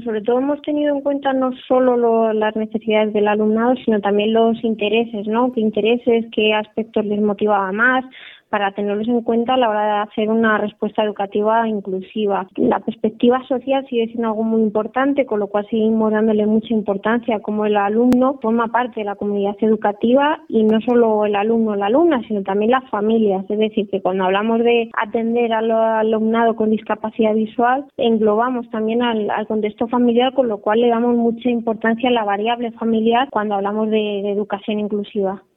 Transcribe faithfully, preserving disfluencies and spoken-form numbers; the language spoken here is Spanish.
sobre todo hemos tenido en cuenta no solo lo, las necesidades del alumnado, sino también los intereses, ¿no? ¿Qué intereses, qué aspectos les motivaba más?, para tenerlos en cuenta a la hora de hacer una respuesta educativa inclusiva. La perspectiva social sigue siendo algo muy importante, con lo cual seguimos dándole mucha importancia, como el alumno forma parte de la comunidad educativa, y no solo el alumno o la alumna, sino también las familias. Es decir, que cuando hablamos de atender al alumnado con discapacidad visual, englobamos también al, al contexto familiar, con lo cual le damos mucha importancia a la variable familiar cuando hablamos de, de educación inclusiva.